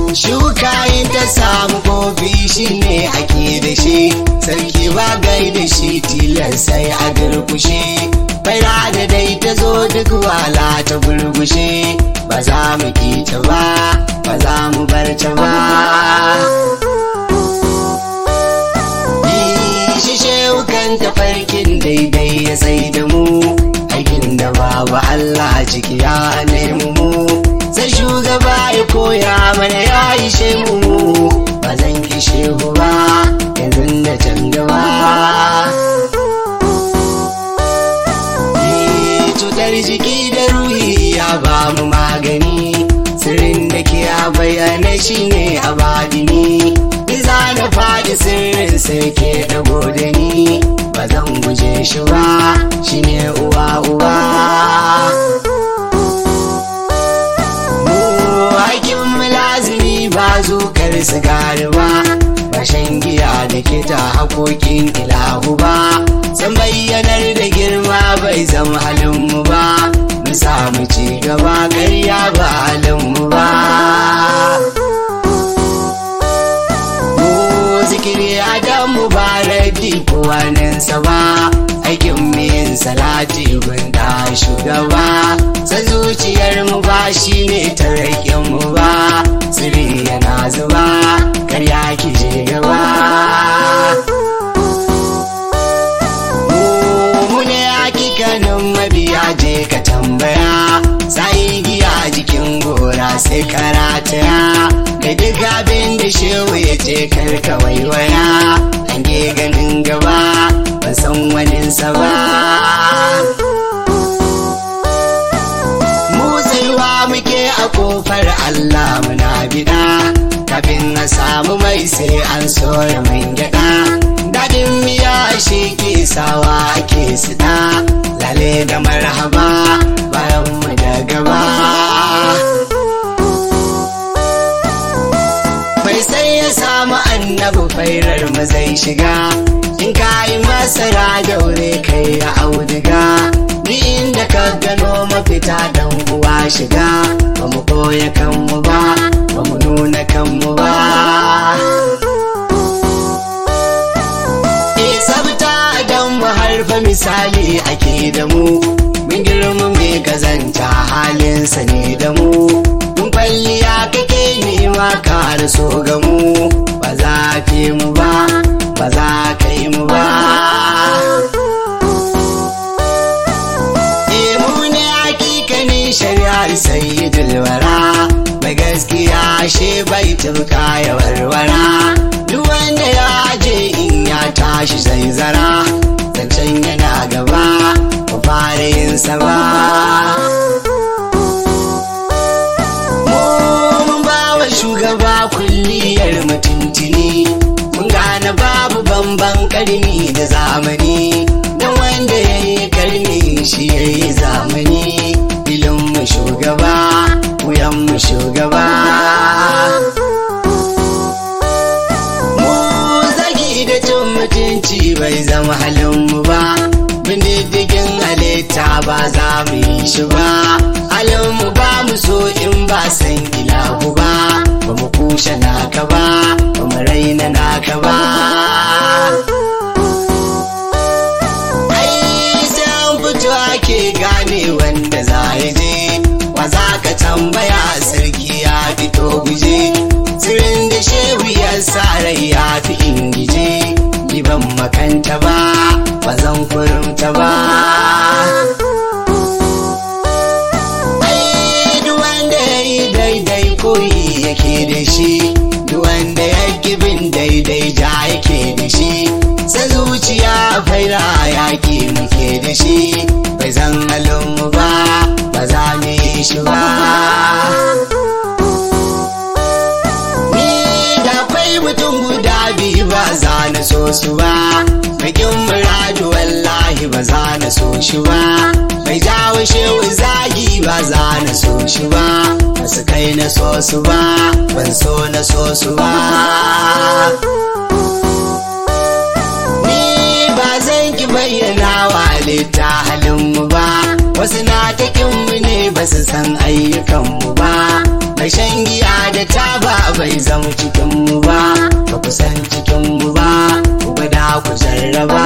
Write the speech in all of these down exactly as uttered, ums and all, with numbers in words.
shuka in ta samu kofi shine ake da shi, sarki ba gai da shi tilar sai a durkushe. Faira da dai ta zo duk wala ta gurgushe, ba za mu ki ta ba, ba za mu bar ta ba. Shi shewukan tafarkin daidai ya sai da mu, aikin da babu Allah ciki ya nemi mu. Sai shugaba ya koya mana ya ishe mu, ba zan kishe ku ba yanzu da can gaba. Cutar jiki da ruhi ya ba mu magani, sirrin da ke a bayyana shine a badini. Iza na faɗi sirrin sai ke ɗago da ni, ba zan guje shi ba shine uwa uba. Ba zukar sigari ba, ba shan giya da ke ta haƙoƙin ilahu ba. San bayyanar da girma bai zama halinmu ba, mu samu ci gaba ƙarya ba halinmu ba. Mu zikiri adam mubaraki kowaninsa ba, aikin yin salati gunda shugaba. San zuciyar mu ba shi ne tarakin mu ba, sirri yana zuba karya ki je gaba. Mu ne hakikanin mabiya je ka tambaya, sai giya jikin gora sai karataya. Da duk abin da shehu ya ce karka waiwaya, hange ganin gaba ban san waninsa ba. Muke a kofar Allah muna bida, kafin a samu mai sai an soya man gyaɗa. Dadin miya shi ke sawa ake sida, lale da marhaba bayan mu da gaba. Mai sai ya samu annabi fairar mu zai shiga, in ka yi masara daure kai ya auduga. Ni inda ka gano mafita dan uwa shiga, ba mu koya kanmu ba, ba mu nuna kanmu ba. Isabta dan mu harfa misali ake da mu, mun girma mai kazanta halinsa ne da mu. Mun kwalliya kake nema ka so ga mu, ba za fi mu ba, ba za ka yi mu ba. Shari'ar sayyidul wara, mai gaskiya she bai tuka ya warwara. Duk wanda ya je in ya tashi zai zara, zancen yana gaba ku fara yin sa ba. Mun ba wa shugaba kulliyar mutuntuni, mun gane babu bamban karni da zamani. Dan wanda ya yi karni shi ya yi zamani, mu shugaba, wuyan mu shugaba. Mu zagi da cin mutunci bai zama halinmu ba, bin diddigin halitta ba za mu yi shi ba. Halinmu ba mu so in ba san ilahu ba, ba mu kushe naka ba, ba mu raina naka ba. Ai sai an fito ake gane wanda za ya je, wa za ka tambaya sarki ya fito guje. Sirrin da shehu ya sa rai ya fi ingije, ni ban makanta ba, ba zan kurumta ba. Ai duk wanda ya yi daidai koyi yake da shi, duk wanda ya bin daidai ja yake da shi. Sa zuciya faira yaƙi muke da shi, bai zan halinmu ba, ba za mu yi shi ba. Ni da kwai mutum guda biyu ba za na so su ba, bakin muradu wallahi ba za na so shi ba. Bai jawo shehu zagi ba za na so shi ba, ba su kai na so su ba, ban so na so su ba. Bayyana wa halitta halinmu ba, wasu na takinmu ne ba su san ayyukanmu ba. Mai mai shan giya da taba bai zama cikinmu ba, ba ku san cikinmu ba, ku gwada ku jarraba.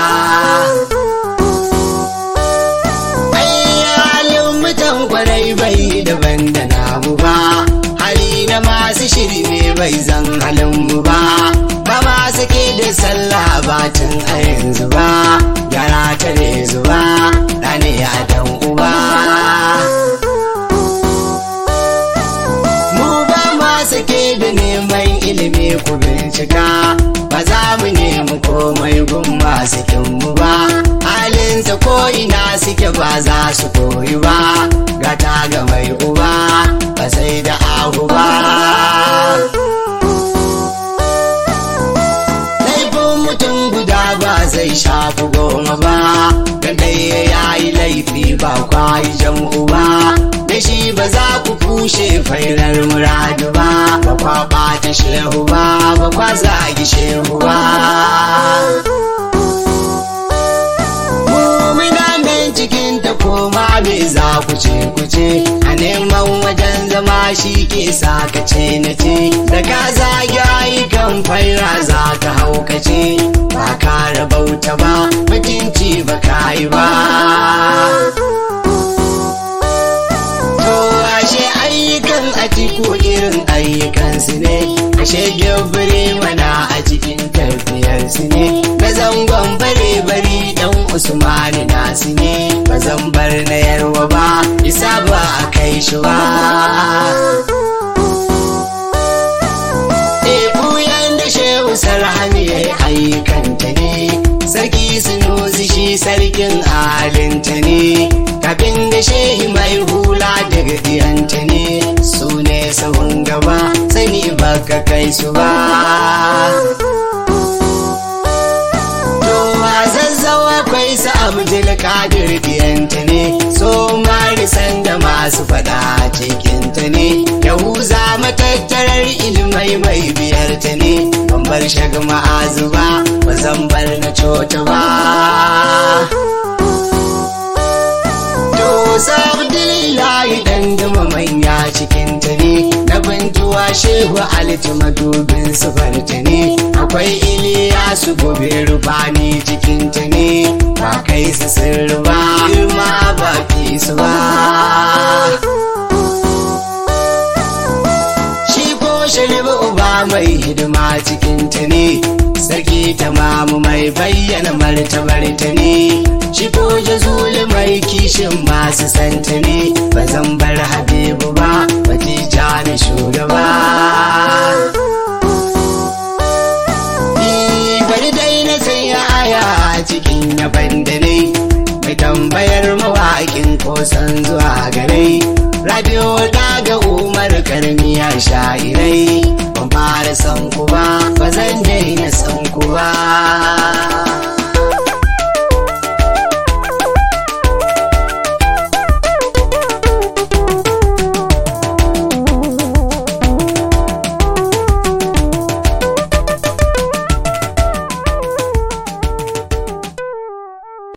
Halin mutan kwarai bai daban da namu ba, hali na masu shirme bai zan halinmu ba, ba ma sake da sallah batun a yanzu ba, yara ta ne zuba ɗane ya dan uba. Mu ba ma sake da neman ilimi ku bincika, ba za mu nemi komai gun masu kinmu ba, halinsa ko ina suke ba za su koyi ba, gata ga mai uba ba sai da ahu ba. Laifin mutum guda ba zai shafi goma ba, dan ɗaya ya yi laifi ba kwayi jam'u ba, da shi ba za ku kushe fairar muradu ba, ba kwa ɓata shehu ba, ba kwa zagi shehu ba. Cikin ta koma me za ku ce ku ce, a neman wajen zama shi ke sa ka ce na ce, da ka zagi ayyukan faira za ka haukace, ba ka rabauta ba mutunci ba ka yi ba. To ashe ayyukan a ciko irin ayyukansu ne, ashe gyabbare mana a cikin tafiyarsu ne, na zangon bare bari dan Usmani nasu ne, ba zan bar na yarwa ba, isa ba a kai shi ba. Buyan da shehu sarhani ya yi ayyukanta ne, sarki sunusi shi sarkin ahalinta ne, kafin da shehi mai hula daga diyanta ne, su ne sahun gaba sani baka kai su ba. Zazzawa kwai sa Abdul Kadir diyanta ne, so marisan da masu fada cikinta ne, Yahuza matattarar ilmai mai biyarta ne, ban bar shaga ma'azu ba, ba zan bar na cota ba. To sa Abdullahi dan duma manya cikinta ne, na bintuwa shehu alti madubin sufarta ne, akwai Iliyasu gobe rubani cikinta ne, ba kai su sirri ba, girma ba fi su ba. Shi ko sharibu uba mai hidima cikinta ne, sarki tamamu mai bayyana martabarta ne, shi ko jazuli mai kishin masu santa ne, ba zan bar Habibu ba, Batija na shugaba. Bari dai na sanya aya a cikin yaban da ne, mai tambayar mawaƙin kosan zuwa gare, radio daga Umar Karmiya sha'irai, ban fara san ku ba, ba zan daina san ku ba.